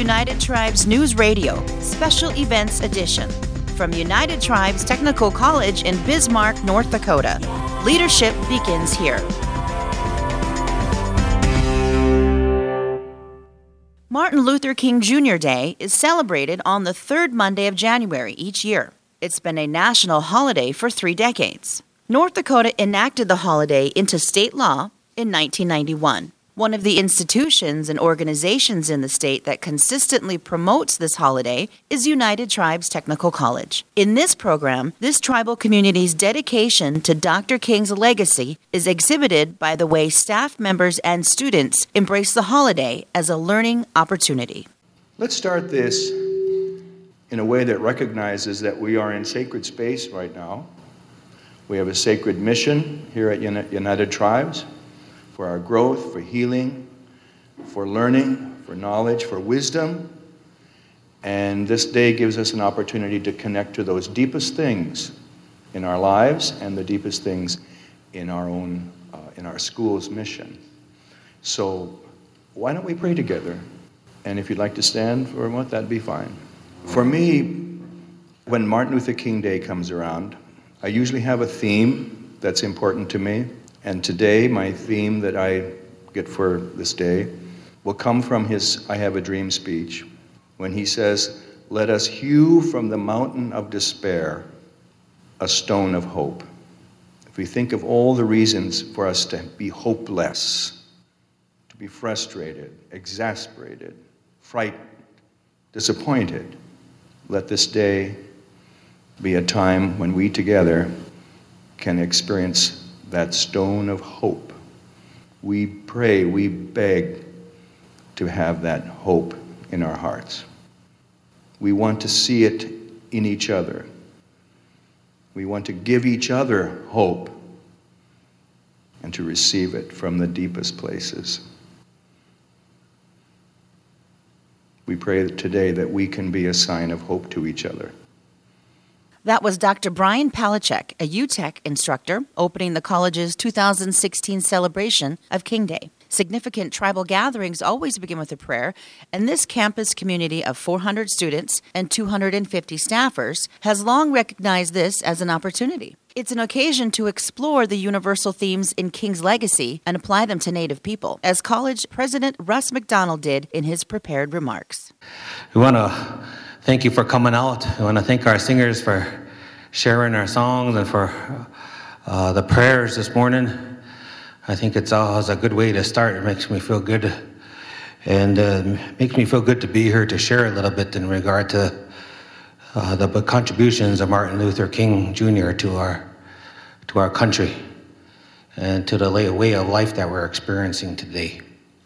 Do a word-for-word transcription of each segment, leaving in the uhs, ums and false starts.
United Tribes News Radio, Special Events Edition. From United Tribes Technical College in Bismarck, North Dakota. Leadership begins here. Martin Luther King Junior Day is celebrated on the third Monday of January each year. It's been a national holiday for three decades. North Dakota enacted the holiday into state law in nineteen ninety-one. One of the institutions and organizations in the state that consistently promotes this holiday is United Tribes Technical College. In this program, this tribal community's dedication to Doctor King's legacy is exhibited by the way staff members and students embrace the holiday as a learning opportunity. Let's start this in a way that recognizes that we are in sacred space right now. We have a sacred mission here at United Tribes. For our growth, for healing, for learning, for knowledge, for wisdom. And this day gives us an opportunity to connect to those deepest things in our lives and the deepest things in our own, uh, in our school's mission. So why don't we pray together? And if you'd like to stand for a moment, that'd be fine. For me, when Martin Luther King Day comes around, I usually have a theme that's important to me. And today, my theme that I get for this day will come from his I Have a Dream speech, when he says, "Let us hew from the mountain of despair a stone of hope." If we think of all the reasons for us to be hopeless, to be frustrated, exasperated, frightened, disappointed, let this day be a time when we together can experience that stone of hope. We pray, we beg to have that hope in our hearts. We want to see it in each other. We want to give each other hope and to receive it from the deepest places. We pray today that we can be a sign of hope to each other. That was Doctor Brian Palachek, a U T E C instructor, opening the college's two thousand sixteen celebration of King Day. Significant tribal gatherings always begin with a prayer, and this campus community of four hundred students and two hundred fifty staffers has long recognized this as an opportunity. It's an occasion to explore the universal themes in King's legacy and apply them to Native people, as College President Russ McDonald did in his prepared remarks. We want to thank you for coming out. We want to thank our singers for sharing our songs and for uh, the prayers this morning. I think it's always a good way to start. It makes me feel good, and uh, makes me feel good to be here to share a little bit in regard to uh, the contributions of Martin Luther King Junior to our to our country and to the way of life that we're experiencing today.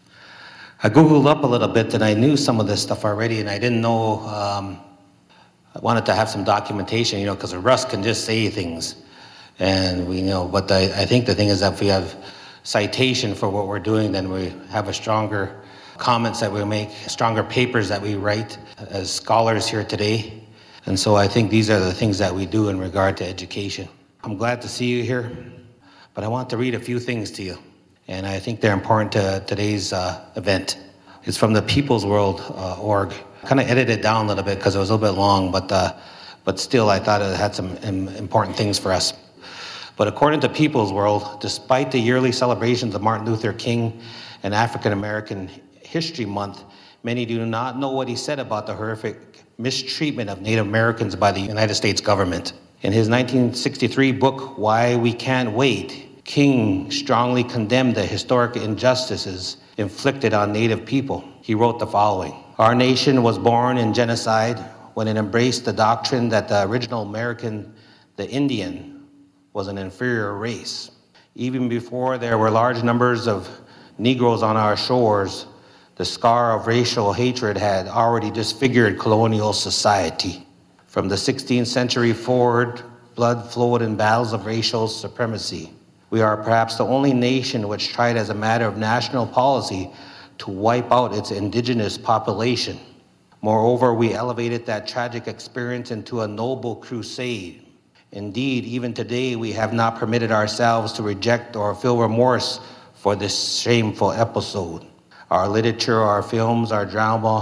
I Googled up a little bit, and I knew some of this stuff already, and I didn't know, um, I wanted to have some documentation, you know, because Russ can just say things, and we know, but I, I think the thing is that if we have citation for what we're doing, then we have a stronger comments that we make, stronger papers that we write as scholars here today, and so I think these are the things that we do in regard to education. I'm glad to see you here, but I want to read a few things to you. And I think they're important to today's uh, event. It's from the People's World uh, org. Kind of edited it down a little bit because it was a little bit long, but uh, but still I thought it had some im- important things for us. But according to People's World, despite the yearly celebrations of Martin Luther King and African American History Month, many do not know what he said about the horrific mistreatment of Native Americans by the United States government. In his nineteen sixty-three book, Why We Can't Wait, King strongly condemned the historic injustices inflicted on Native people. He wrote the following: "Our nation was born in genocide when it embraced the doctrine that the original American, the Indian, was an inferior race. Even before there were large numbers of Negroes on our shores, the scar of racial hatred had already disfigured colonial society. From the sixteenth century forward, blood flowed in battles of racial supremacy. We are perhaps the only nation which tried as a matter of national policy to wipe out its indigenous population. Moreover, we elevated that tragic experience into a noble crusade. Indeed, even today, we have not permitted ourselves to reject or feel remorse for this shameful episode. Our literature, our films, our drama,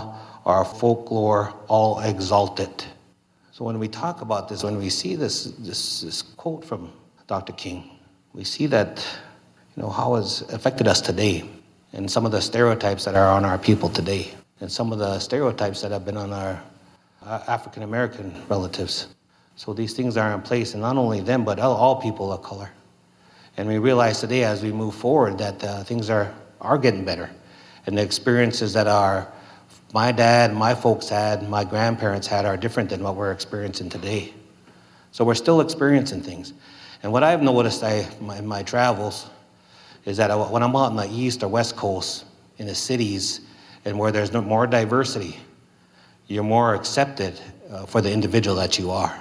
our folklore all exalted. So when we talk about this, when we see this, this, this quote from Doctor King, we see that, you know, how it's affected us today, and some of the stereotypes that are on our people today, and some of the stereotypes that have been on our uh, African American relatives. So these things are in place, and not only them, but all, all people of color. And we realize today, as we move forward, that uh, things are, are getting better, and the experiences that our my dad, my folks had, my grandparents had are different than what we're experiencing today. So we're still experiencing things. And what I've noticed I, my, in my travels is that when I'm out on the east or west coast, in the cities, and where there's no more diversity, you're more accepted uh, for the individual that you are.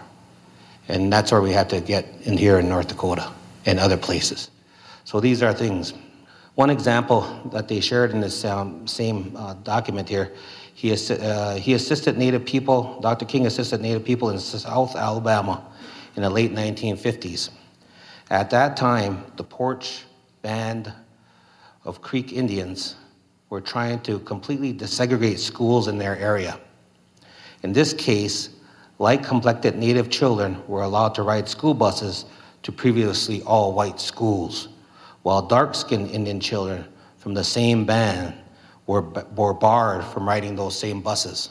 And that's where we have to get in here in North Dakota and other places. So these are things. One example that they shared in this um, same uh, document here, he, assi- uh, he assisted Native people, Doctor King assisted Native people in South Alabama in the late nineteen fifties. At that time, the Porch Band of Creek Indians were trying to completely desegregate schools in their area. In this case, light-complected Native children were allowed to ride school buses to previously all-white schools, while dark-skinned Indian children from the same band were, were barred from riding those same buses.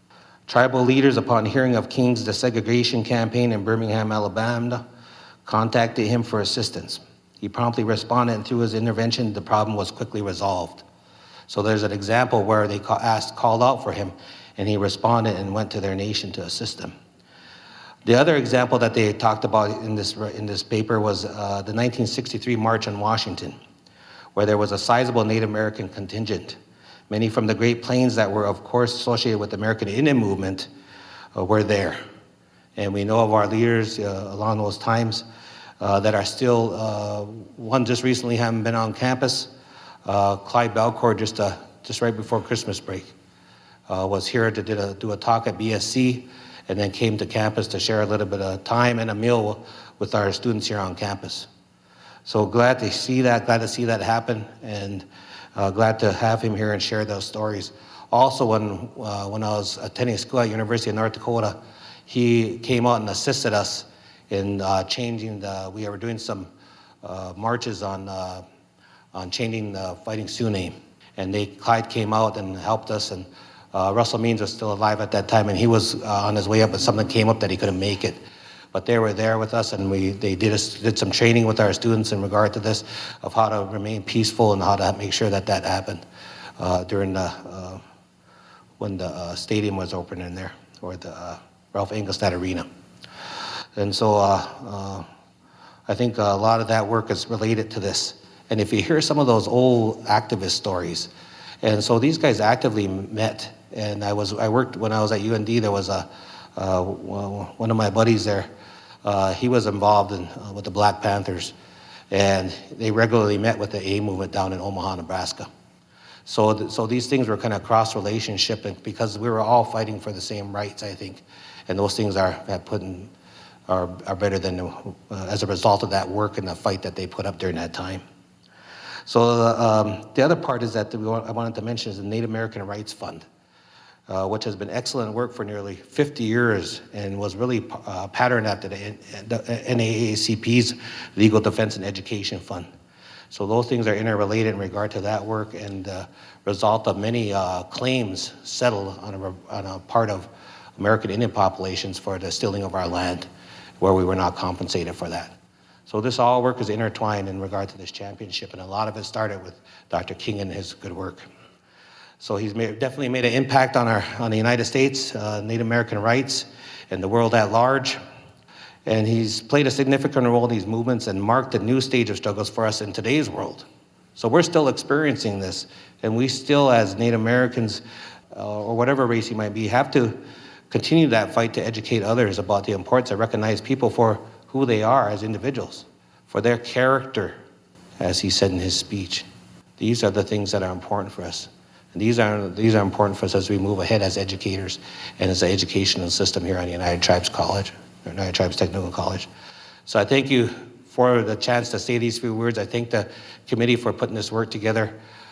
Tribal leaders, upon hearing of King's desegregation campaign in Birmingham, Alabama, contacted him for assistance. He promptly responded, and through his intervention, the problem was quickly resolved. So there's an example where they asked, called out for him, and he responded and went to their nation to assist them. The other example that they talked about in this in this paper was uh, the nineteen sixty-three March on Washington, where there was a sizable Native American contingent. Many from the Great Plains that were, of course, associated with the American Indian movement uh, were there. And we know of our leaders uh, along those times uh, that are still, uh, one just recently haven't been on campus. Uh, Clyde Belcourt, just, uh, just right before Christmas break, uh, was here to did a, do a talk at B S C, and then came to campus to share a little bit of time and a meal with our students here on campus. So glad to see that, glad to see that happen, and uh, glad to have him here and share those stories. Also, when, uh, when I was attending school at University of North Dakota, he came out and assisted us in uh, changing the, we were doing some uh, marches on, uh, on changing the Fighting Sioux name. And they, Clyde came out and helped us, and uh, Russell Means was still alive at that time, and he was uh, on his way up, but something came up that he couldn't make it. But they were there with us, and we they did us, did some training with our students in regard to this, of how to remain peaceful and how to make sure that that happened uh, during the, uh, when the uh, stadium was opening there, or the uh, Ralph Engelstad Arena. And so uh, uh, I think a lot of that work is related to this. And if you hear some of those old activist stories, and so these guys actively met, and I was I worked when I was at U N D. There was a uh, one of my buddies there. Uh, he was involved in uh, with the Black Panthers, and they regularly met with the A movement down in Omaha, Nebraska. So, th- so these things were kind of cross relationship, and because we were all fighting for the same rights, I think, and those things are have put in, are are better than uh, as a result of that work and the fight that they put up during that time. So um, the other part is that we want, I wanted to mention is the Native American Rights Fund, uh, which has been excellent work for nearly fifty years and was really uh, patterned after the N double A C P's Legal Defense and Education Fund. So those things are interrelated in regard to that work, and the result of many uh, claims settled on a, on a part of American Indian populations for the stealing of our land, where we were not compensated for that. So this all work is intertwined in regard to this championship, and a lot of it started with Doctor King and his good work. So he's made, definitely made an impact on our on the United States, uh, Native American rights, and the world at large. And he's played a significant role in these movements and marked a new stage of struggles for us in today's world. So we're still experiencing this, and we still, as Native Americans, uh, or whatever race you might be, have to continue that fight to educate others about the importance of recognize people for who they are as individuals, for their character, as he said in his speech. These are the things that are important for us. And these are these are important for us as we move ahead as educators and as the educational system here on United Tribes College, or United Tribes Technical College. So I thank you for the chance to say these few words. I thank the committee for putting this work together.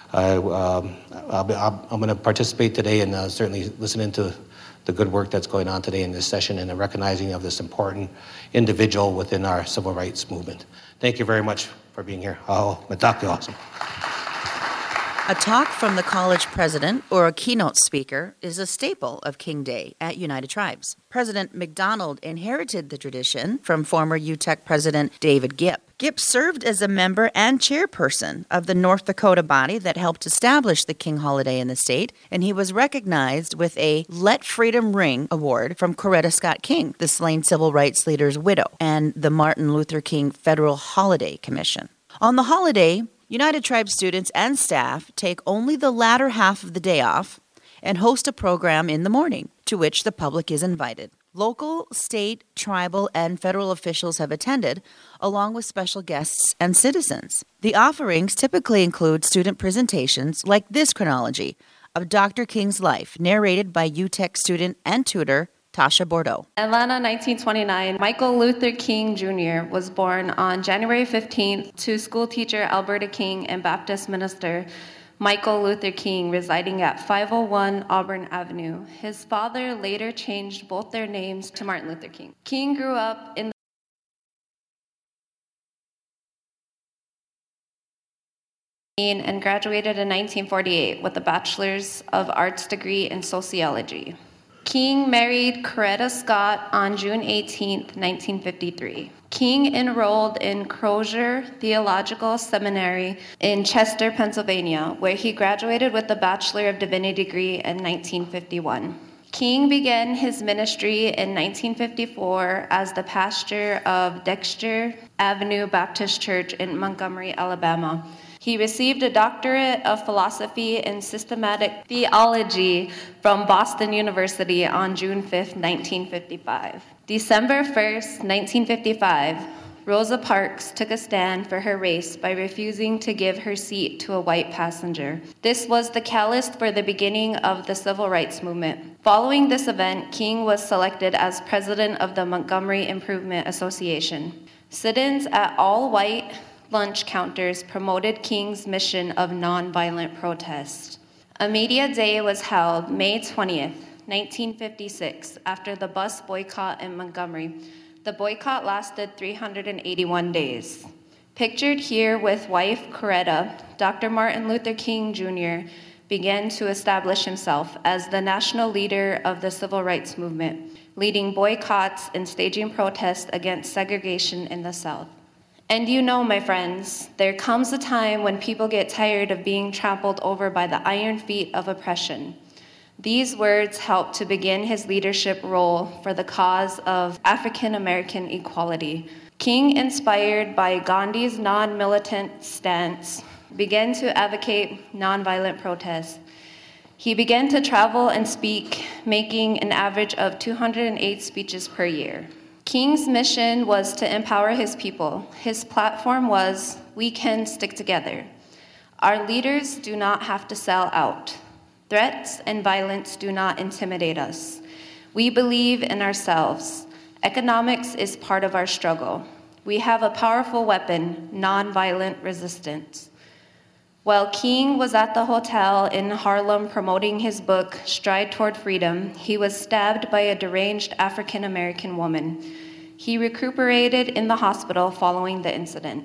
I, um, I'll be, I'm going to participate today and uh, certainly listening to the good work that's going on today in this session and the recognizing of this important individual within our civil rights movement. Thank you very much for being here. Oh, mataki awesome. A talk from the college president or a keynote speaker is a staple of King Day at United Tribes. President McDonald inherited the tradition from former U T E C President David Gipp. Gipp served as a member and chairperson of the North Dakota body that helped establish the King holiday in the state, and he was recognized with a Let Freedom Ring award from Coretta Scott King, the slain civil rights leader's widow, and the Martin Luther King Federal Holiday Commission. On the holiday, United Tribes students and staff take only the latter half of the day off and host a program in the morning, to which the public is invited. Local, state, tribal, and federal officials have attended, along with special guests and citizens. The offerings typically include student presentations like this chronology of Doctor King's life, narrated by U T E C student and tutor Tasha Bordeaux. Atlanta, nineteen twenty-nine. Michael Luther King Junior was born on January fifteenth to schoolteacher Alberta King and Baptist minister Michael Luther King, residing at five oh one Auburn Avenue. His father later changed both their names to Martin Luther King. King grew up in the and graduated in nineteen forty-eight with a Bachelor's of Arts degree in sociology. King married Coretta Scott on June eighteenth, nineteen fifty-three. King enrolled in Crozier Theological Seminary in Chester, Pennsylvania, where he graduated with a Bachelor of Divinity degree in nineteen fifty-one. King began his ministry in nineteen fifty-four as the pastor of Dexter Avenue Baptist Church in Montgomery, Alabama. He received a doctorate of philosophy in systematic theology from Boston University on June fifth, nineteen fifty-five. December first, nineteen fifty-five, Rosa Parks took a stand for her race by refusing to give her seat to a white passenger. This was the catalyst for the beginning of the civil rights movement. Following this event, King was selected as president of the Montgomery Improvement Association. Sit-ins at all-white lunch counters promoted King's mission of nonviolent protest. A media day was held May twentieth, nineteen fifty-six, after the bus boycott in Montgomery. The boycott lasted three hundred eighty-one days. Pictured here with wife Coretta, Doctor Martin Luther King Junior began to establish himself as the national leader of the civil rights movement, leading boycotts and staging protests against segregation in the South. And you know, my friends, there comes a time when people get tired of being trampled over by the iron feet of oppression. These words helped to begin his leadership role for the cause of African American equality. King, inspired by Gandhi's non-militant stance, began to advocate nonviolent protests. He began to travel and speak, making an average of two hundred eight speeches per year. King's mission was to empower his people. His platform was, "We can stick together. Our leaders do not have to sell out. Threats and violence do not intimidate us. We believe in ourselves. Economics is part of our struggle. We have a powerful weapon, nonviolent resistance." While King was at the hotel in Harlem promoting his book, Stride Toward Freedom, he was stabbed by a deranged African American woman. He recuperated in the hospital following the incident.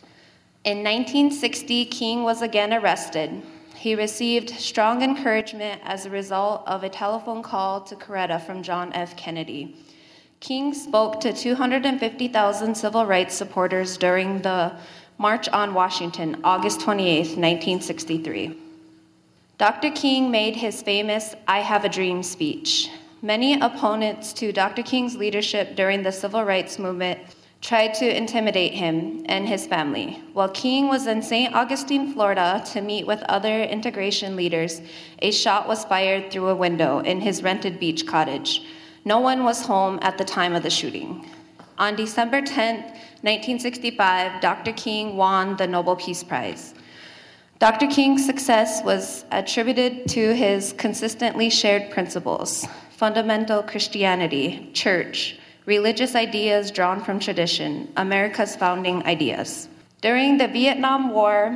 In nineteen sixty, King was again arrested. He received strong encouragement as a result of a telephone call to Coretta from John F. Kennedy. King spoke to two hundred fifty thousand civil rights supporters during the March on Washington, August twenty-eighth, nineteen sixty-three. Doctor King made his famous I Have a Dream speech. Many opponents to Doctor King's leadership during the civil rights movement tried to intimidate him and his family. While King was in Saint Augustine, Florida, to meet with other integration leaders, a shot was fired through a window in his rented beach cottage. No one was home at the time of the shooting. On December tenth, nineteen sixty-five, Doctor King won the Nobel Peace Prize. Doctor King's success was attributed to his consistently shared principles: fundamental Christianity, church, religious ideas drawn from tradition, America's founding ideas. During the Vietnam War,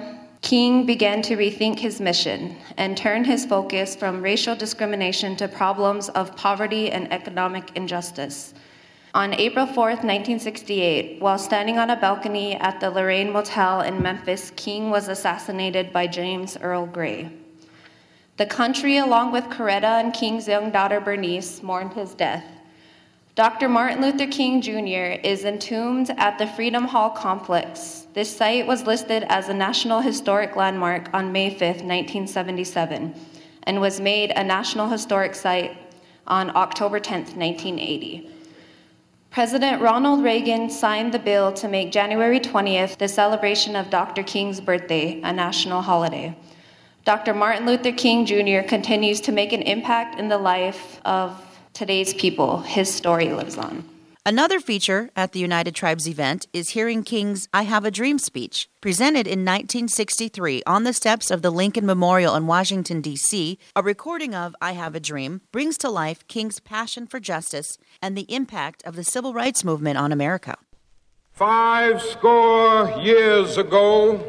King began to rethink his mission and turn his focus from racial discrimination to problems of poverty and economic injustice. On April fourth, nineteen sixty-eight, while standing on a balcony at the Lorraine Motel in Memphis, King was assassinated by James Earl Gray. The country, along with Coretta and King's young daughter Bernice, mourned his death. Doctor Martin Luther King Junior is entombed at the Freedom Hall complex. This site was listed as a National Historic Landmark on May fifth, nineteen seventy-seven, and was made a National Historic Site on October tenth, nineteen eighty. President Ronald Reagan signed the bill to make January twentieth the celebration of Doctor King's birthday a national holiday. Doctor Martin Luther King Junior continues to make an impact in the life of today's people. His story lives on. Another feature at the United Tribes event is hearing King's I Have a Dream speech. Presented in nineteen sixty-three on the steps of the Lincoln Memorial in Washington, D C, a recording of I Have a Dream brings to life King's passion for justice and the impact of the civil rights movement on America. Five score years ago,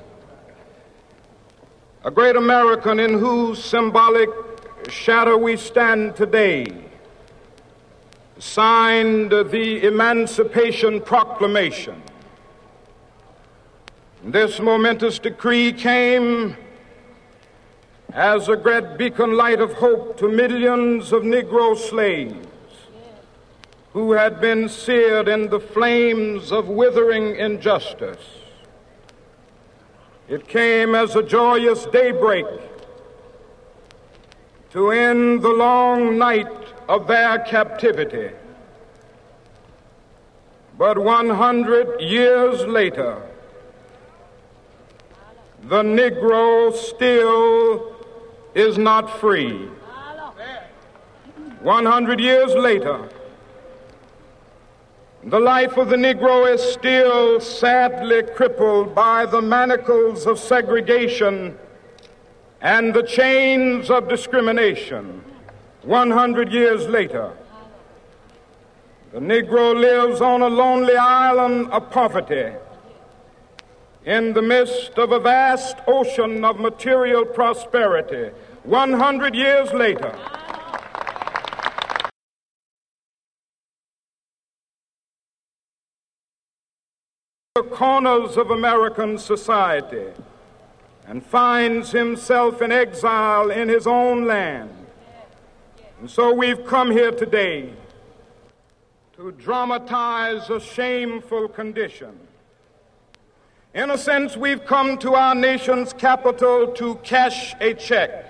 a great American in whose symbolic shadow we stand today signed the Emancipation Proclamation. This momentous decree came as a great beacon light of hope to millions of Negro slaves who had been seared in the flames of withering injustice. It came as a joyous daybreak to end the long night of their captivity. But one hundred years later, the Negro still is not free. One hundred years later, the life of the Negro is still sadly crippled by the manacles of segregation and the chains of discrimination. One hundred years later, the Negro lives on a lonely island of poverty in the midst of a vast ocean of material prosperity. One hundred years later, the corners of American society and finds himself in exile in his own land. And so we've come here today to dramatize a shameful condition. In a sense, we've come to our nation's capital to cash a check.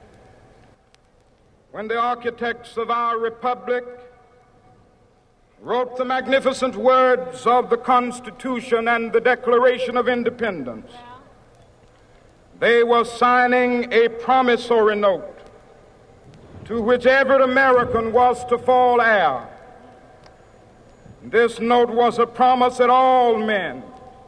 When the architects of our republic wrote the magnificent words of the Constitution and the Declaration of Independence, they were signing a promissory note to which every American was to fall heir. This note was a promise that all men,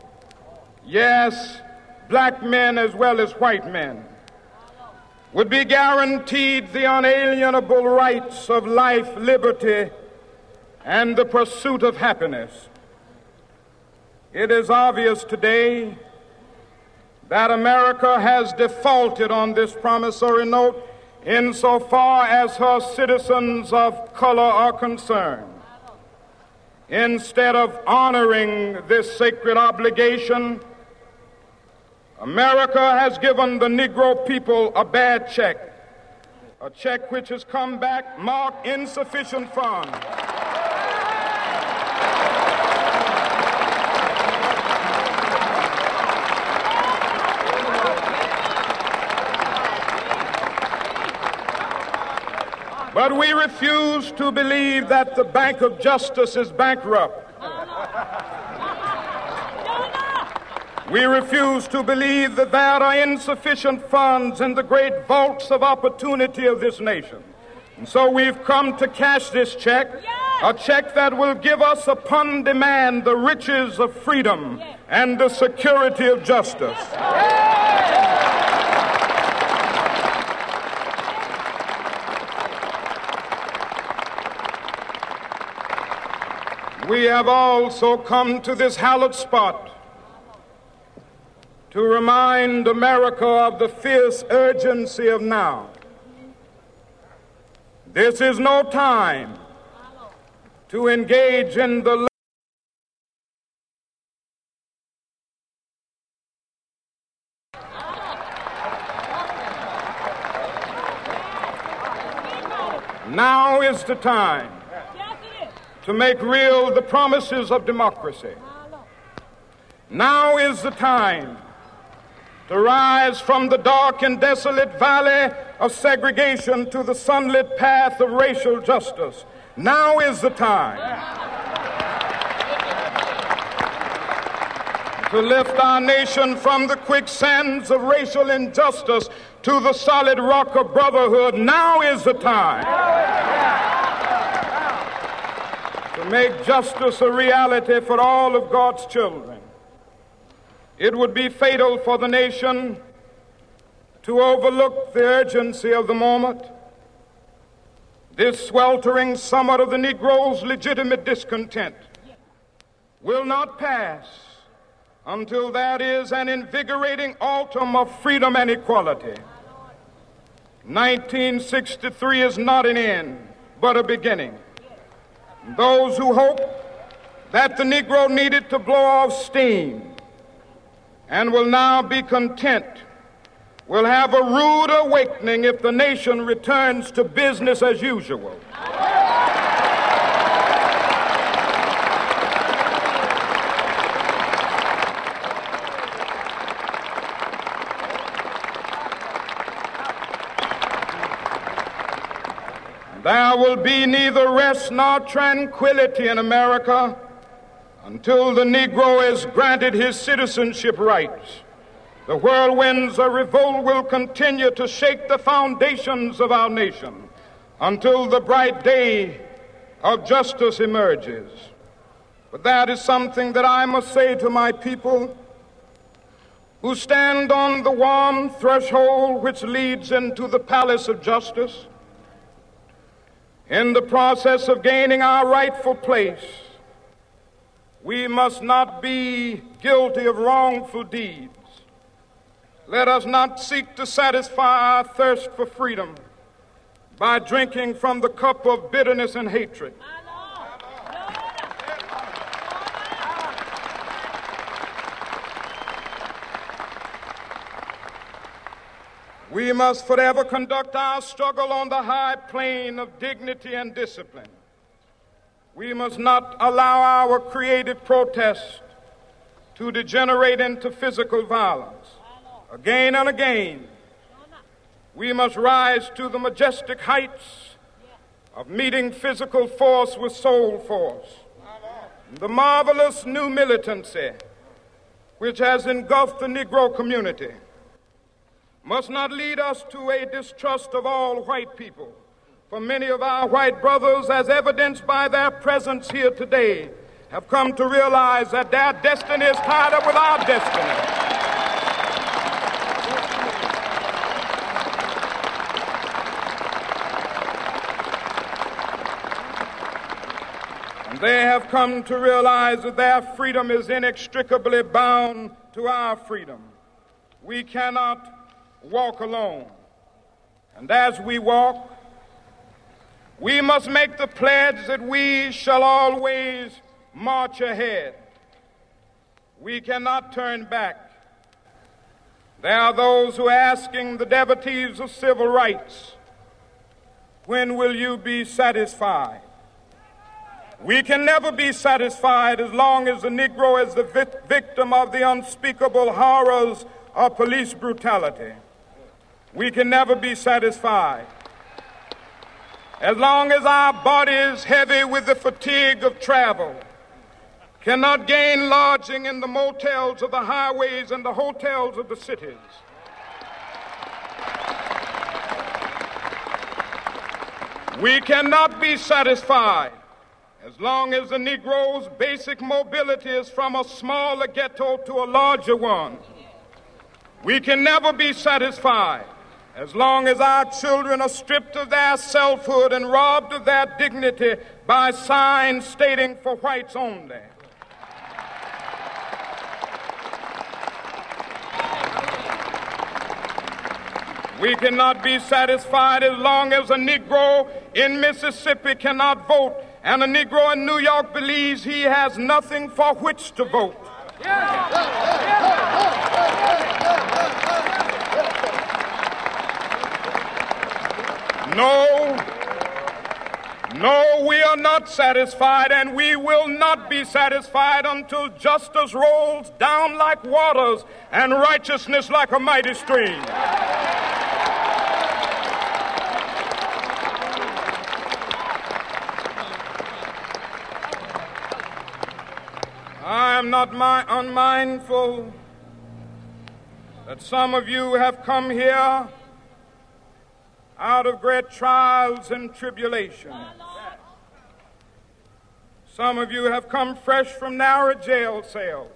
yes, black men as well as white men, would be guaranteed the unalienable rights of life, liberty, and the pursuit of happiness. It is obvious today that America has defaulted on this promissory note insofar as her citizens of color are concerned. Instead of honoring this sacred obligation, America has given the Negro people a bad check, a check which has come back marked insufficient funds. But we refuse to believe that the Bank of Justice is bankrupt. We refuse to believe that there are insufficient funds in the great vaults of opportunity of this nation. And so we've come to cash this check, a check that will give us upon demand the riches of freedom and the security of justice. We have also come to this hallowed spot to remind America of the fierce urgency of now. This is no time to engage in the Now is the time to make real the promises of democracy. Now is the time to rise from the dark and desolate valley of segregation to the sunlit path of racial justice. Now is the time to lift our nation from the quicksands of racial injustice to the solid rock of brotherhood. Now is the time to make justice a reality for all of God's children. It would be fatal for the nation to overlook the urgency of the moment. This sweltering summit of the Negro's legitimate discontent will not pass until there is an invigorating autumn of freedom and equality. nineteen sixty-three is not an end, but a beginning. Those who hope that the Negro needed to blow off steam and will now be content will have a rude awakening if the nation returns to business as usual. There will be neither rest nor tranquility in America until the Negro is granted his citizenship rights. The whirlwinds of revolt will continue to shake the foundations of our nation until the bright day of justice emerges. But that is something that I must say to my people who stand on the warm threshold which leads into the palace of justice. In the process of gaining our rightful place, we must not be guilty of wrongful deeds. Let us not seek to satisfy our thirst for freedom by drinking from the cup of bitterness and hatred. We must forever conduct our struggle on the high plane of dignity and discipline. We must not allow our creative protest to degenerate into physical violence. Again and again, we must rise to the majestic heights of meeting physical force with soul force. The marvelous new militancy which has engulfed the Negro community must not lead us to a distrust of all white people. For many of our white brothers, as evidenced by their presence here today, have come to realize that their destiny is tied up with our destiny. And they have come to realize that their freedom is inextricably bound to our freedom. We cannot walk alone. And as we walk, we must make the pledge that we shall always march ahead. We cannot turn back. There are those who are asking the devotees of civil rights, when will you be satisfied? We can never be satisfied as long as the Negro is the vi- victim of the unspeakable horrors of police brutality. We can never be satisfied as long as our bodies, heavy with the fatigue of travel, cannot gain lodging in the motels of the highways and the hotels of the cities. We cannot be satisfied as long as the Negro's basic mobility is from a smaller ghetto to a larger one. We can never be satisfied as long as our children are stripped of their selfhood and robbed of their dignity by signs stating for whites only. We cannot be satisfied as long as a Negro in Mississippi cannot vote and a Negro in New York believes he has nothing for which to vote. No, no, we are not satisfied, and we will not be satisfied until justice rolls down like waters and righteousness like a mighty stream. I am not my unmindful that some of you have come here out of great trials and tribulations. Some of you have come fresh from narrow jail cells.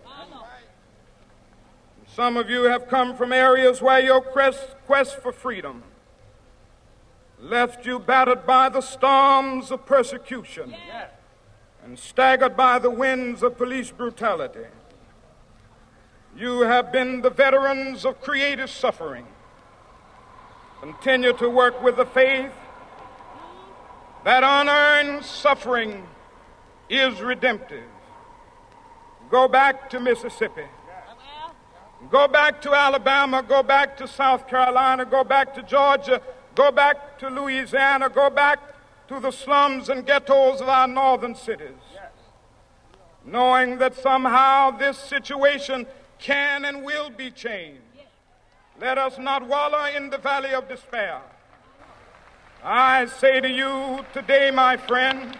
Some of you have come from areas where your quest, quest for freedom left you battered by the storms of persecution and staggered by the winds of police brutality. You have been the veterans of creative suffering. Continue to work with the faith that unearned suffering is redemptive. Go back to Mississippi. Go back to Alabama. Go back to South Carolina. Go back to Georgia. Go back to Louisiana. Go back to the slums and ghettos of our northern cities, knowing that somehow this situation can and will be changed. Let us not wallow in the valley of despair. I say to you today, my friends,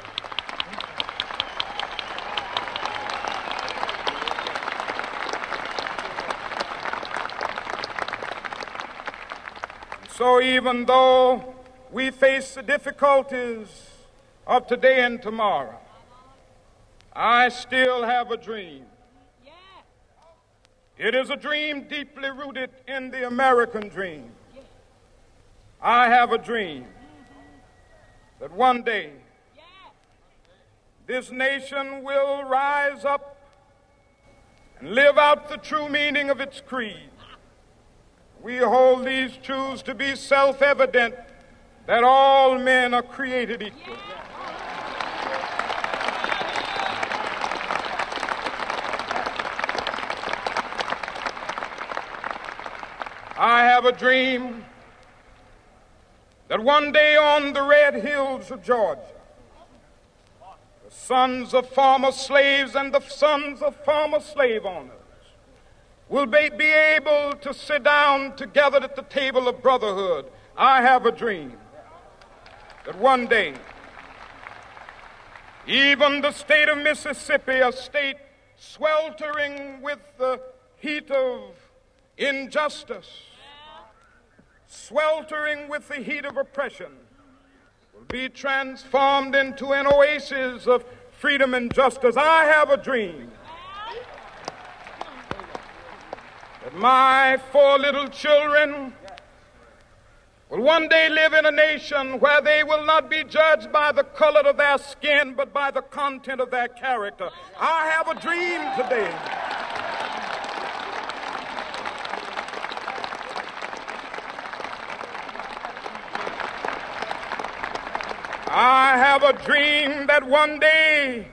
so even though we face the difficulties of today and tomorrow, I still have a dream. It is a dream deeply rooted in the American dream. I have a dream that one day this nation will rise up and live out the true meaning of its creed. We hold these truths to be self-evident, that all men are created equal. I have a dream that one day on the red hills of Georgia, the sons of former slaves and the sons of former slave owners will be, be able to sit down together at the table of brotherhood. I have a dream that one day, even the state of Mississippi, a state sweltering with the heat of injustice, sweltering with the heat of oppression, will be transformed into an oasis of freedom and justice. I have a dream that my four little children will one day live in a nation where they will not be judged by the color of their skin, but by the content of their character. I have a dream today. I have a dream that one day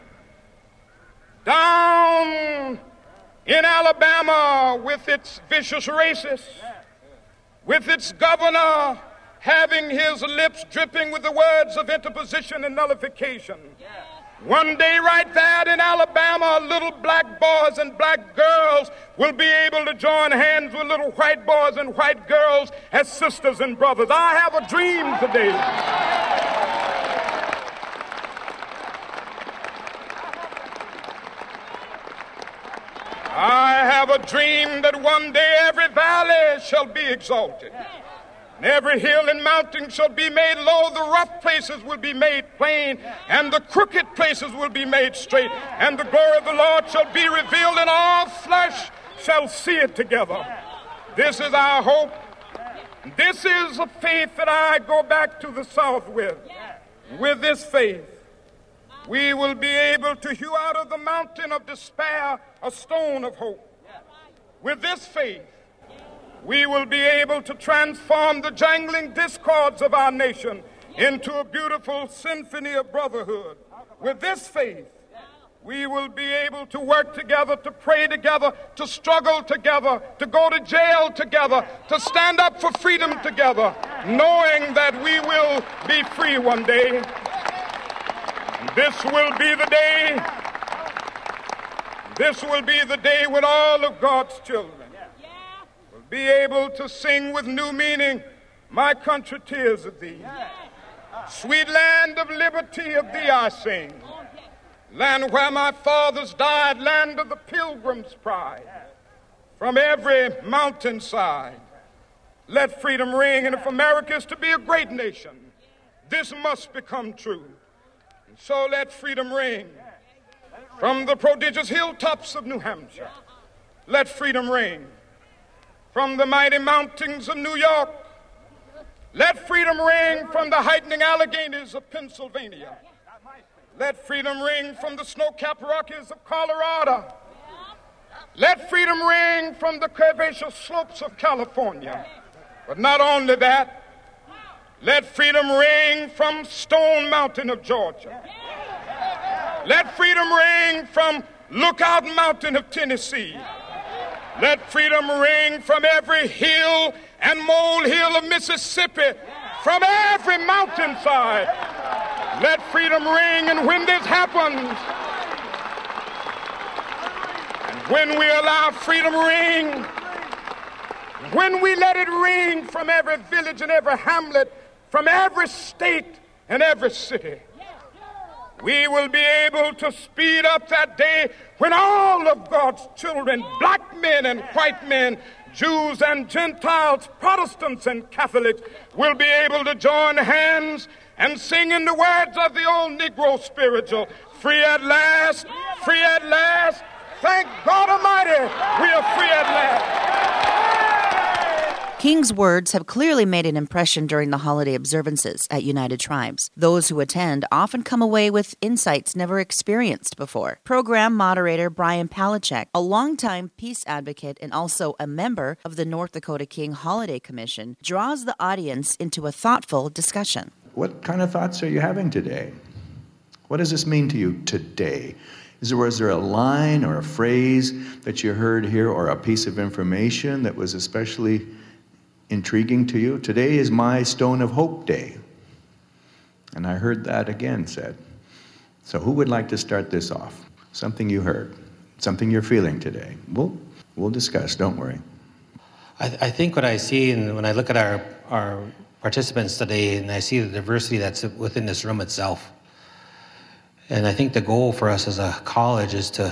down in Alabama, with its vicious racists, with its governor having his lips dripping with the words of interposition and nullification, one day right there in Alabama, little black boys and black girls will be able to join hands with little white boys and white girls as sisters and brothers. I have a dream today. I have a dream that one day every valley shall be exalted, and every hill and mountain shall be made low. The rough places will be made plain, and the crooked places will be made straight, and the glory of the Lord shall be revealed, and all flesh shall see it together. This is our hope. This is a faith that I go back to the South with. With this faith, we will be able to hew out of the mountain of despair a stone of hope. With this faith, we will be able to transform the jangling discords of our nation into a beautiful symphony of brotherhood. With this faith, we will be able to work together, to pray together, to struggle together, to go to jail together, to stand up for freedom together, knowing that we will be free one day. And this will be the day, this will be the day when all of God's children will be able to sing with new meaning, "My country, tears of thee. Sweet land of liberty, of thee I sing. Land where my fathers died, land of the pilgrim's pride. From every mountainside, let freedom ring. And if America is to be a great nation, this must become true. And so let freedom ring. From the prodigious hilltops of New Hampshire, let freedom ring. From the mighty mountains of New York, let freedom ring. From the heightening Alleghenies of Pennsylvania, let freedom ring. From the snow-capped Rockies of Colorado, let freedom ring. From the curvaceous slopes of California. But not only that, let freedom ring from Stone Mountain of Georgia. Let freedom ring from Lookout Mountain of Tennessee. Let freedom ring from every hill and molehill of Mississippi, from every mountainside. Let freedom ring. And when this happens, and when we allow freedom ring, when we let it ring from every village and every hamlet, from every state and every city, we will be able to speed up that day when all of God's children, black men and white men, Jews and Gentiles, Protestants and Catholics, will be able to join hands and sing in the words of the old Negro spiritual, "Free at last, free at last, thank God Almighty, we are free at last." King's words have clearly made an impression during the holiday observances at United Tribes. Those who attend often come away with insights never experienced before. Program moderator Brian Palachek, a longtime peace advocate and also a member of the North Dakota King Holiday Commission, draws the audience into a thoughtful discussion. What kind of thoughts are you having today? What does this mean to you today? Is there, was there a line or a phrase that you heard here or a piece of information that was especially intriguing to you? Today is my Stone of Hope Day. And I heard that again said. So who would like to start this off? Something you heard, something you're feeling today. We'll, we'll discuss, don't worry. I, I think what I see, and when I look at our, our participants today, and I see the diversity that's within this room itself, and I think the goal for us as a college is to,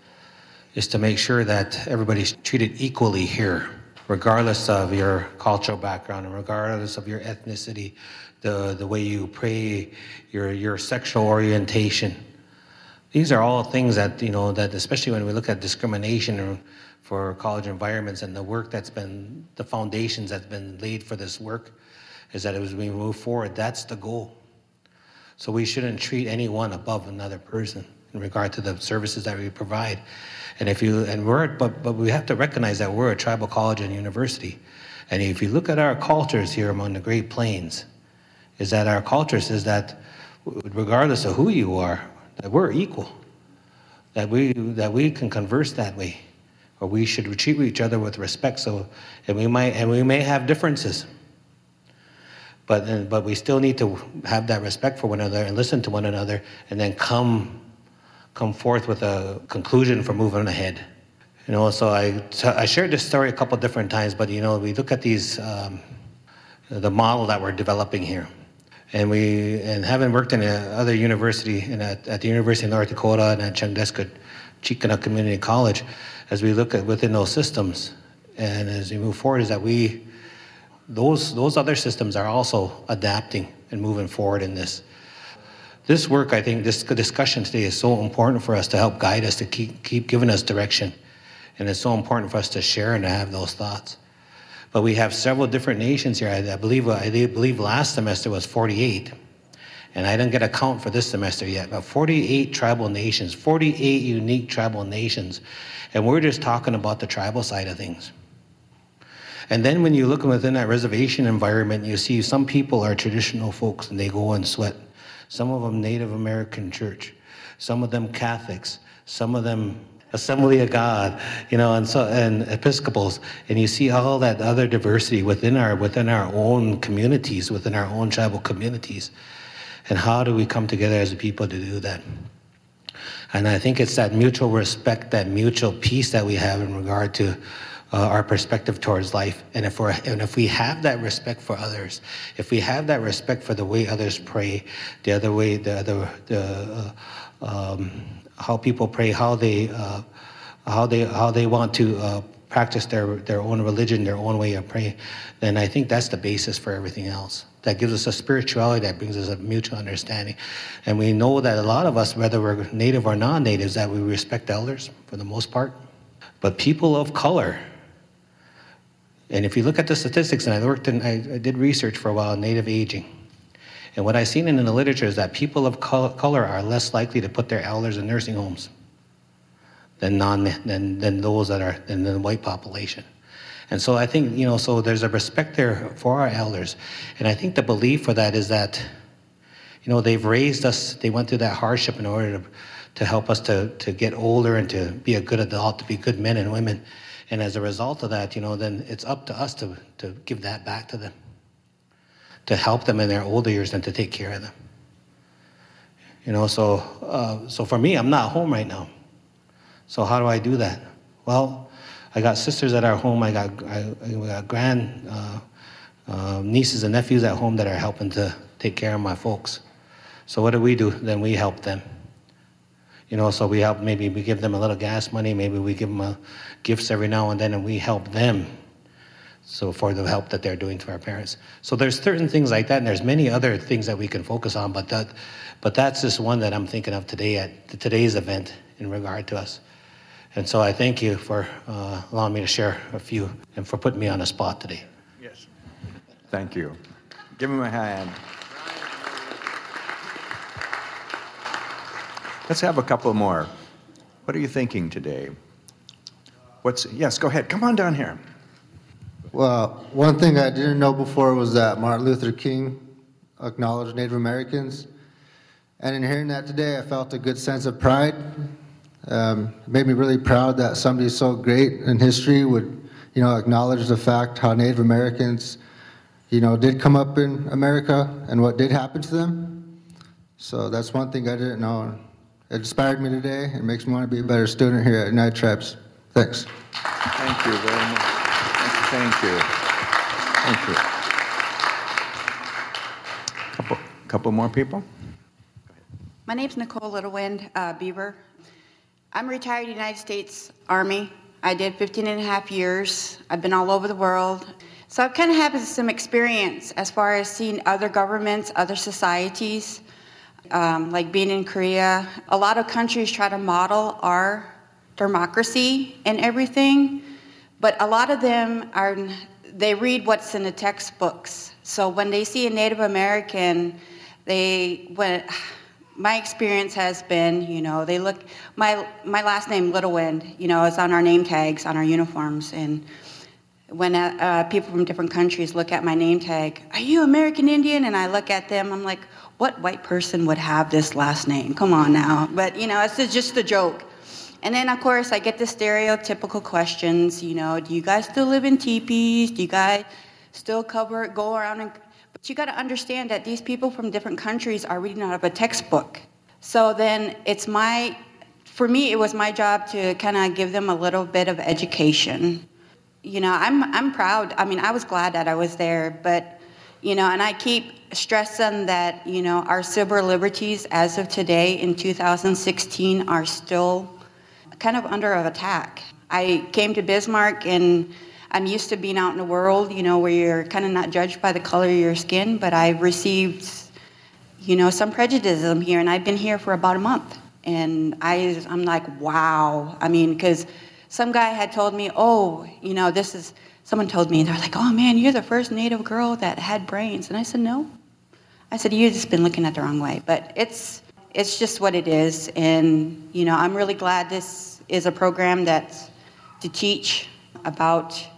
is to make sure that everybody's treated equally here, regardless of your cultural background and regardless of your ethnicity, the, the way you pray, your, your sexual orientation. These are all things that, you know, that especially when we look at discrimination for college environments and the work that's been, the foundations that's been laid for this work, is that as we move forward, that's the goal. So we shouldn't treat anyone above another person in regard to the services that we provide. And if you and we're but but we have to recognize that we're a tribal college and university. And if you look at our cultures here among the Great Plains, is that our culture says that regardless of who you are, that we're equal. That we that we can converse that way. Or we should treat each other with respect. So and we might and we may have differences. But but we still need to have that respect for one another and listen to one another and then come come forth with a conclusion for moving ahead. You know, so I, so I shared this story a couple different times, but you know, we look at these, um, the model that we're developing here. And we, and having worked in a other university, in a, at the University of North Dakota and at Changdeska Chicana Community College, as we look at within those systems, and as we move forward, is that we, those, those other systems are also adapting and moving forward in this. This work, I think, this discussion today is so important for us to help guide us, to keep keep giving us direction. And it's so important for us to share and to have those thoughts. But we have several different nations here. I, I believe I believe last semester was forty-eight. And I didn't get a count for this semester yet, but forty-eight tribal nations, forty-eight unique tribal nations. And we're just talking about the tribal side of things. And then when you look within that reservation environment, you see some people are traditional folks and they go and sweat. Some of them Native American church, some of them Catholics, some of them Assembly of God, you know, and so and Episcopals, and you see all that other diversity within our within our own communities, within our own tribal communities. And how do we come together as a people to do that? And I think it's that mutual respect, that mutual peace that we have in regard to uh, our perspective towards life. And if we're and if we have that respect for others, if we have that respect for the way others pray, the other way, the other, the uh, um, how people pray, how they uh, how they how they want to uh, practice their their own religion, their own way of praying, then I think that's the basis for everything else. That gives us a spirituality that brings us a mutual understanding. And we know that a lot of us, whether we're native or non-natives, that we respect elders for the most part. But people of color, and if you look at the statistics, and I worked in, I, I did research for a while on native aging. And what I've seen in the literature is that people of color are less likely to put their elders in nursing homes than non than, than those that are in the white population. And so I think, you know, so there's a respect there for our elders. And I think the belief for that is that, you know, they've raised us, they went through that hardship in order to, to help us to, to get older and to be a good adult, to be good men and women. And as a result of that, you know, then it's up to us to, to give that back to them, to help them in their older years and to take care of them. You know, so uh, so for me, I'm not home right now. So how do I do that? Well, I got sisters that are home. I got I, I got grand uh, uh, nieces and nephews at home that are helping to take care of my folks. So what do we do? Then we help them. You know, so we help. Maybe we give them a little gas money. Maybe we give them uh, gifts every now and then, and we help them. So for the help that they're doing to our parents. So there's certain things like that, and there's many other things that we can focus on, but that, but that's just one that I'm thinking of today at today's event in regard to us. And so I thank you for uh, allowing me to share a few and for putting me on the spot today. Yes. Thank you. Give him a hand. Let's have a couple more. What are you thinking today? What's, yes, go ahead. Come on down here. Well, one thing I didn't know before was that Martin Luther King acknowledged Native Americans. And in hearing that today, I felt a good sense of pride. Um, it made me really proud that somebody so great in history would, you know, acknowledge the fact how Native Americans, you know, did come up in America and what did happen to them. So that's one thing I didn't know. It inspired me today. It makes me want to be a better student here at United Tribes. Thanks. Thank you very much. Thank you. Thank you. Couple, couple more people. My name's Nicole Littlewind uh, Beaver. I'm a retired United States Army. I did fifteen and a half years. I've been all over the world. So I've kind of had some experience as far as seeing other governments, other societies, um, like being in Korea. A lot of countries try to model our democracy and everything. But a lot of them are, they read what's in the textbooks. So when they see a Native American, they, when, my experience has been, you know, they look, my my last name, Littlewind, you know, is on our name tags, on our uniforms. And when uh, uh, people from different countries look at my name tag, are you American Indian? And I look at them, I'm like, what white person would have this last name? Come on now. But, you know, it's just a joke. And then, of course, I get the stereotypical questions, you know, do you guys still live in teepees? Do you guys still cover, go around? And, but you got to understand that these people from different countries are reading out of a textbook. So then it's my, for me, it was my job to kind of give them a little bit of education. You know, I'm I'm proud. I mean, I was glad that I was there, but, you know, and I keep stressing that, you know, our civil liberties as of today in two thousand sixteen are still kind of under attack. I came to Bismarck, and I'm used to being out in the world, you know, where you're kind of not judged by the color of your skin, but I've received, you know, some prejudice here, and I've been here for about a month. And I, I'm like, wow. I mean, because some guy had told me, oh, you know, this is, someone told me, and they're like, oh man, you're the first Native girl that had brains. And I said, no. I said, you've just been looking at the wrong way. But it's, It's just what it is, and you know, I'm really glad this is a program that's to teach about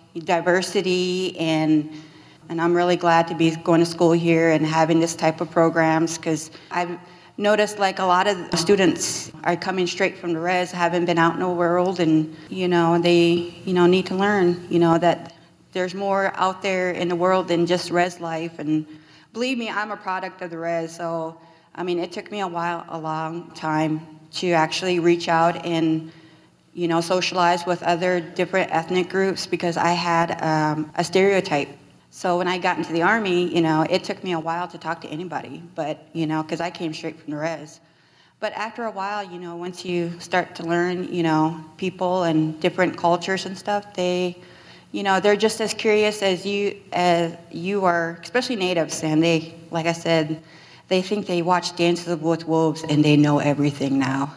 diversity, and and I'm really glad to be going to school here and having this type of programs, because I've noticed like a lot of students are coming straight from the res, haven't been out in the world, and you know they you know need to learn you know that there's more out there in the world than just res life. And believe me, I'm a product of the res, so I mean it took me a while, a long time to actually reach out and you know socialize with other different ethnic groups, because I had um, a stereotype. So when I got into the Army, you know, it took me a while to talk to anybody, but, you know, because I came straight from the res. But after a while, you know, once you start to learn, you know, people and different cultures and stuff, they, you know, they're just as curious as you as you are, especially natives. And they, like I said, they think they watch Dances with Wolves and they know everything now.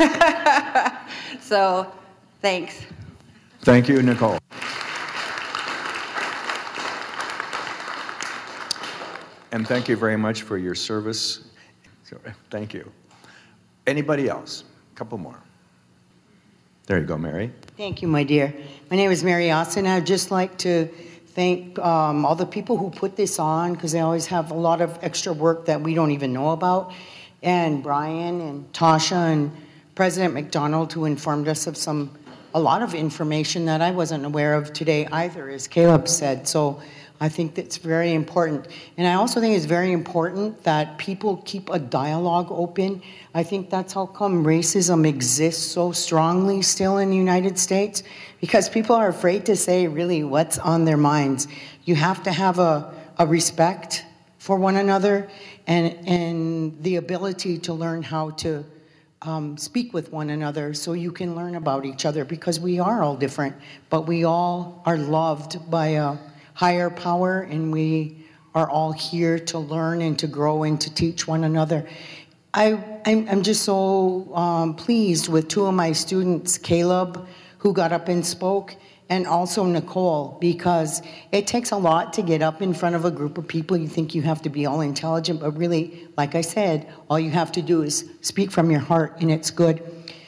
So, thanks. Thank you, Nicole. And thank you very much for your service. So, thank you. Anybody else? A couple more. There you go, Mary. Thank you, my dear. My name is Mary Austin. I'd just like to thank um, all the people who put this on, because they always have a lot of extra work that we don't even know about. And Brian and Tasha and President McDonald, who informed us of some, a lot of information that I wasn't aware of today either, as Caleb said. So I think that's very important. And I also think it's very important that people keep a dialogue open. I think that's how come racism exists so strongly still in the United States, because people are afraid to say really what's on their minds. You have to have a, a respect for one another and, and the ability to learn how to um, speak with one another so you can learn about each other, because we are all different, but we all are loved by a higher power, and we are all here to learn and to grow and to teach one another. I, I'm, I'm just so um, pleased with two of my students, Caleb, who got up and spoke, and also Nicole, because it takes a lot to get up in front of a group of people. You think you have to be all intelligent, but really, like I said, all you have to do is speak from your heart, and it's good.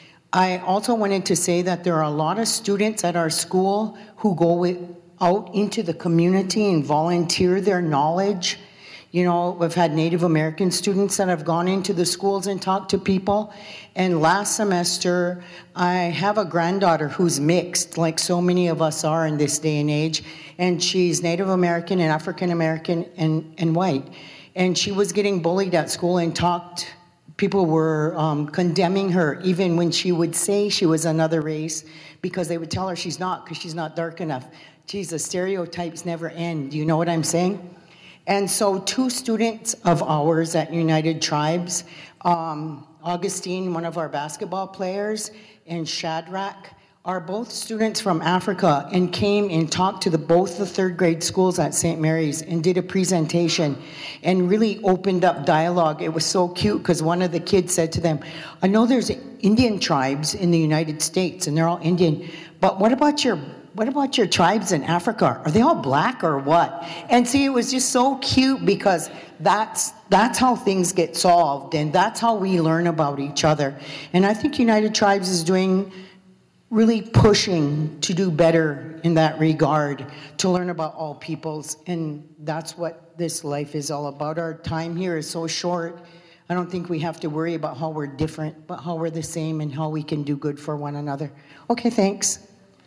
I also wanted to say that there are a lot of students at our school who go with out into the community and volunteer their knowledge. You know, we've had Native American students that have gone into the schools and talked to people. And last semester, I have a granddaughter who's mixed, like so many of us are in this day and age. And she's Native American and African American and, and white. And she was getting bullied at school and talked, people were um, condemning her, even when she would say she was another race, because they would tell her she's not, because she's not dark enough. Geez, the stereotypes never end. Do you know what I'm saying? And so two students of ours at United Tribes, um, Augustine, one of our basketball players, and Shadrach, are both students from Africa and came and talked to the, both the third grade schools at Saint Mary's and did a presentation and really opened up dialogue. It was so cute because one of the kids said to them, I know there's Indian tribes in the United States and they're all Indian, but what about your What about your tribes in Africa? Are they all black or what? And see, it was just so cute because that's that's how things get solved, and that's how we learn about each other. And I think United Tribes is doing, really pushing to do better in that regard, to learn about all peoples, and that's what this life is all about. Our time here is so short. I don't think we have to worry about how we're different, but how we're the same and how we can do good for one another. Okay, thanks.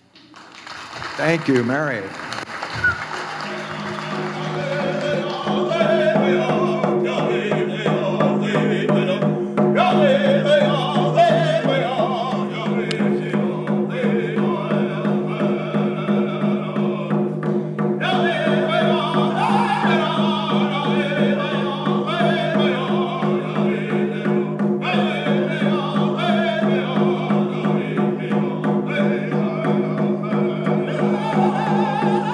Thank you, Mary. Oh,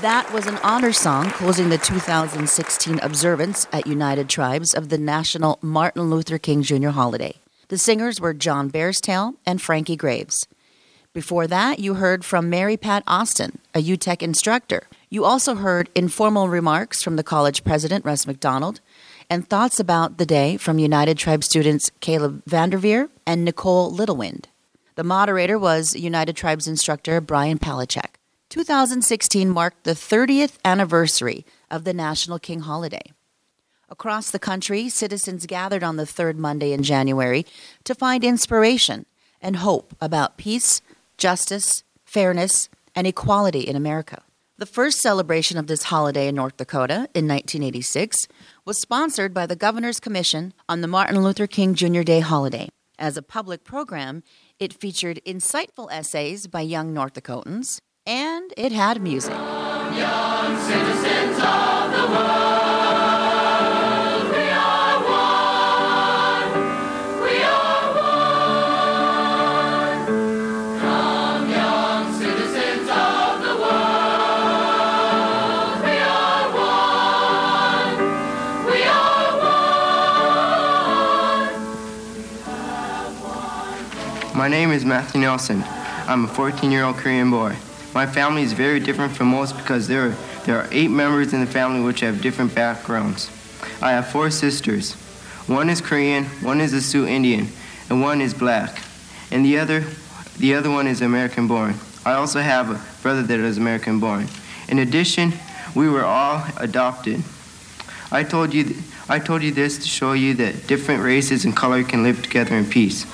That was an honor song closing the two thousand sixteen observance at United Tribes of the National Martin Luther King Junior holiday. The singers were John Bearstail and Frankie Graves. Before that, you heard from Mary Pat Austin, a U T E C instructor. You also heard informal remarks from the college president, Russ McDonald, and thoughts about the day from United Tribe students Caleb Vanderveer and Nicole Littlewind. The moderator was United Tribes instructor Brian Palachek. two thousand sixteen marked the thirtieth anniversary of the National King holiday. Across the country, citizens gathered on the third Monday in January to find inspiration and hope about peace, justice, fairness, and equality in America. The first celebration of this holiday in North Dakota in nineteen eighty-six was sponsored by the Governor's Commission on the Martin Luther King Junior Day holiday. As a public program, it featured insightful essays by young North Dakotans, and it had music. Come, young citizens of the world, we are one, we are one. Come, young citizens of the world, we are one, we are one. My name is Matthew Nelson. I'm a fourteen-year-old Korean boy. My family is very different from most because there are, there are eight members in the family which have different backgrounds. I have four sisters. One is Korean, one is a Sioux Indian, and one is black. And the other, the other one is American-born. I also have a brother that is American-born. In addition, we were all adopted. I told you, th- I told you this to show you that different races and color can live together in peace.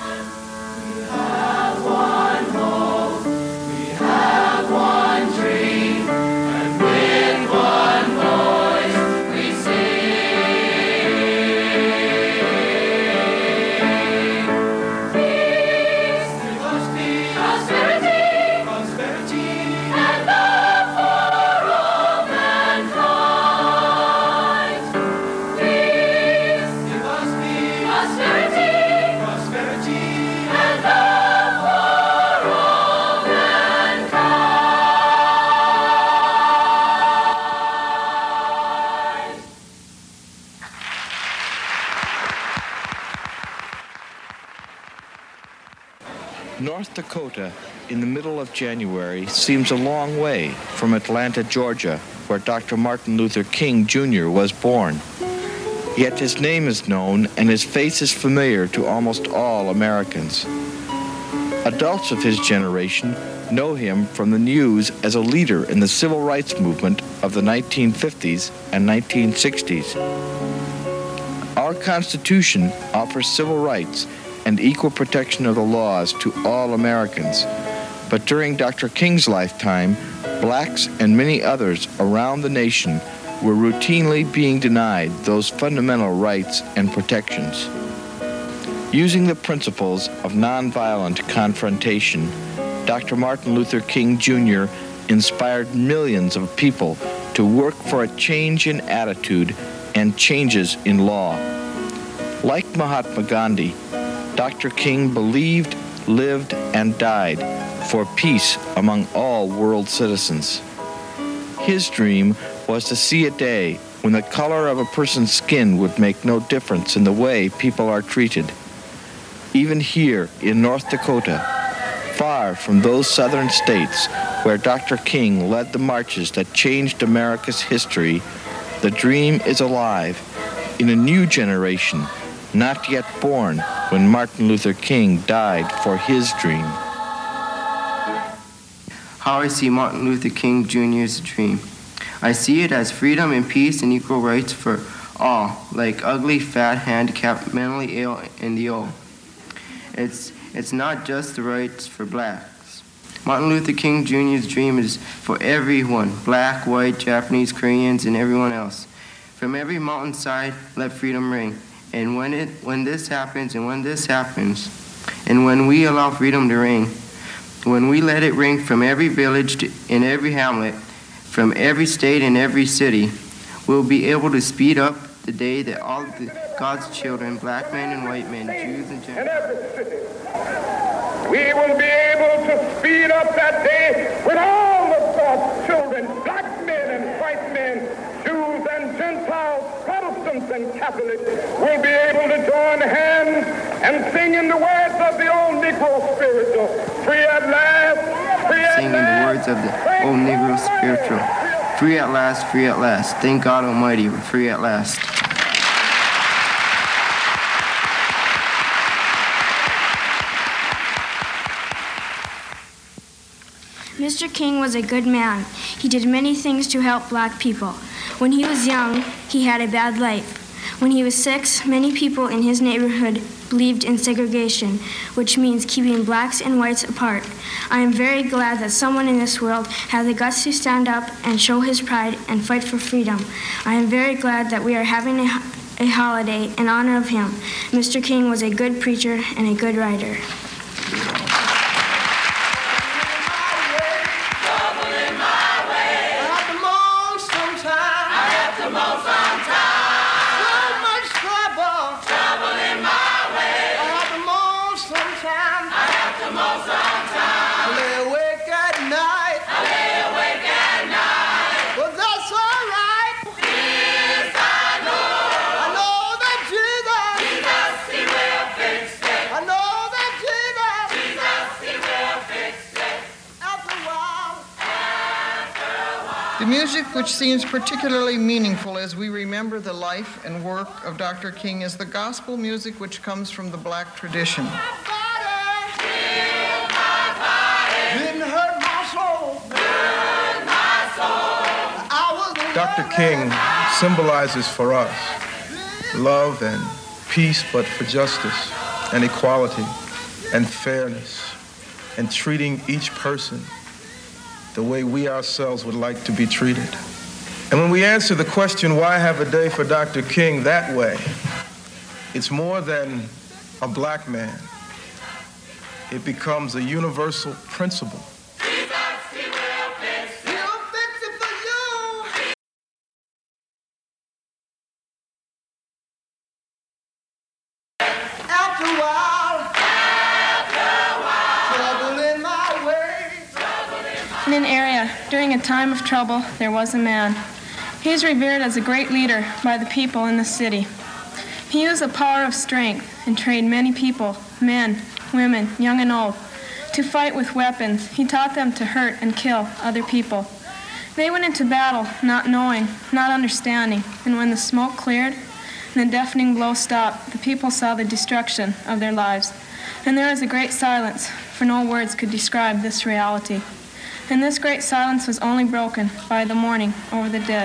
North Dakota, in the middle of January, seems a long way from Atlanta, Georgia, where Doctor Martin Luther King Junior was born. Yet his name is known and his face is familiar to almost all Americans. Adults of his generation know him from the news as a leader in the civil rights movement of the nineteen fifties and nineteen sixties. Our Constitution offers civil rights and equal protection of the laws to all Americans. But during Doctor King's lifetime, blacks and many others around the nation were routinely being denied those fundamental rights and protections. Using the principles of nonviolent confrontation, Doctor Martin Luther King Junior inspired millions of people to work for a change in attitude and changes in law. Like Mahatma Gandhi, Doctor King believed, lived, and died for peace among all world citizens. His dream was to see a day when the color of a person's skin would make no difference in the way people are treated. Even here in North Dakota, far from those southern states where Doctor King led the marches that changed America's history, the dream is alive in a new generation, not yet born when Martin Luther King died for his dream. How I see Martin Luther King Junior's dream. I see it as freedom and peace and equal rights for all, like ugly, fat, handicapped, mentally ill, and the old. It's, it's not just the rights for blacks. Martin Luther King Junior's dream is for everyone, black, white, Japanese, Koreans, and everyone else. From every mountainside, let freedom ring. And when it, when this happens, and when this happens, and when we allow freedom to ring, when we let it ring from every village to, in every hamlet, from every state and every city, we'll be able to speed up the day that all of the, God's children, black men and white men, Jews and Gentiles, we will be able to speed up that day when all of God's children, black men and Catholics will be able to join hands and sing in the words of the old Negro spiritual, free at last, free at Singing the words of the old Negro spiritual, free at last, free at last. Thank God Almighty, we're free at last. Mister King was a good man. He did many things to help black people. When he was young, he had a bad life. When he was six, many people in his neighborhood believed in segregation, which means keeping blacks and whites apart. I am very glad that someone in this world had the guts to stand up and show his pride and fight for freedom. I am very glad that we are having a, a holiday in honor of him. Mister King was a good preacher and a good writer. The music which seems particularly meaningful as we remember the life and work of Doctor King is the gospel music which comes from the black tradition. Doctor King symbolizes for us love and peace, but for justice and equality and fairness and treating each person the way we ourselves would like to be treated. And when we answer the question, why have a day for Doctor King that way, it's more than a black man. It becomes a universal principle. In an area during a time of trouble, there was a man. He is revered as a great leader by the people in the city. He used the power of strength and trained many people, men, women, young and old, to fight with weapons. He taught them to hurt and kill other people. They went into battle not knowing, not understanding, and when the smoke cleared and the deafening blow stopped, the people saw the destruction of their lives. And there was a great silence, for no words could describe this reality. And this great silence was only broken by the mourning over the dead.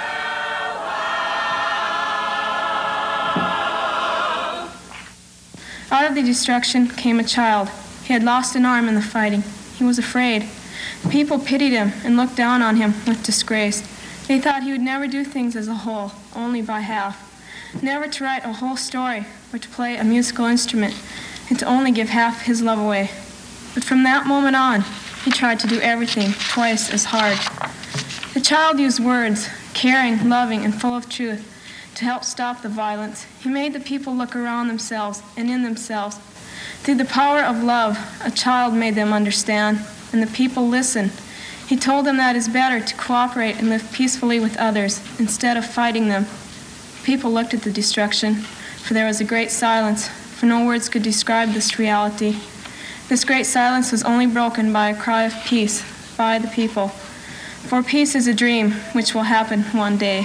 Out of the destruction came a child. He had lost an arm in the fighting. He was afraid. The people pitied him and looked down on him with disgrace. They thought he would never do things as a whole, only by half. Never to write a whole story or to play a musical instrument, and to only give half his love away. But from that moment on, he tried to do everything twice as hard. The child used words, caring, loving, and full of truth, to help stop the violence. He made the people look around themselves and in themselves. Through the power of love, a child made them understand, and the people listened. He told them that it is better to cooperate and live peacefully with others instead of fighting them. People looked at the destruction, for there was a great silence, for no words could describe this reality. This great silence was only broken by a cry of peace by the people. For peace is a dream which will happen one day.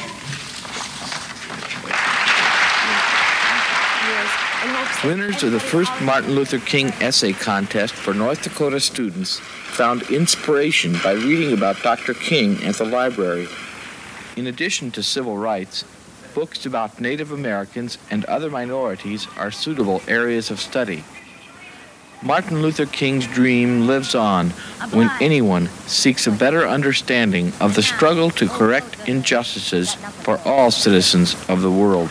Winners of the first Martin Luther King essay contest for North Dakota students found inspiration by reading about Doctor King at the library. In addition to civil rights, books about Native Americans and other minorities are suitable areas of study. Martin Luther King's dream lives on when anyone seeks a better understanding of the struggle to correct injustices for all citizens of the world.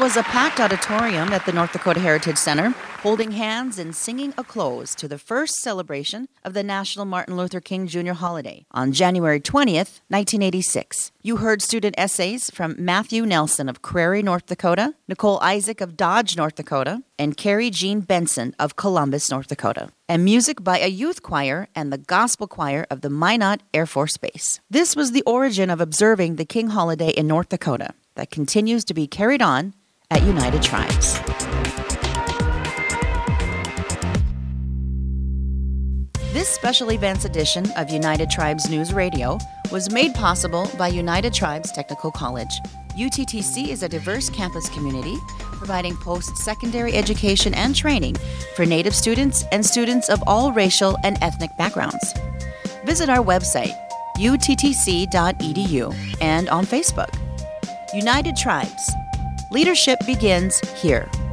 was a packed auditorium at the North Dakota Heritage Center, holding hands and singing a close to the first celebration of the National Martin Luther King Junior holiday on January twentieth, nineteen eighty-six. You heard student essays from Matthew Nelson of Crary, North Dakota, Nicole Isaac of Dodge, North Dakota, and Carrie Jean Benson of Columbus, North Dakota, and music by a youth choir and the gospel choir of the Minot Air Force Base. This was the origin of observing the King holiday in North Dakota that continues to be carried on at United Tribes. This special events edition of United Tribes News Radio was made possible by United Tribes Technical College. U T T C is a diverse campus community providing post-secondary education and training for Native students and students of all racial and ethnic backgrounds. Visit our website, u t t c dot e d u, and on Facebook. United Tribes. Leadership begins here.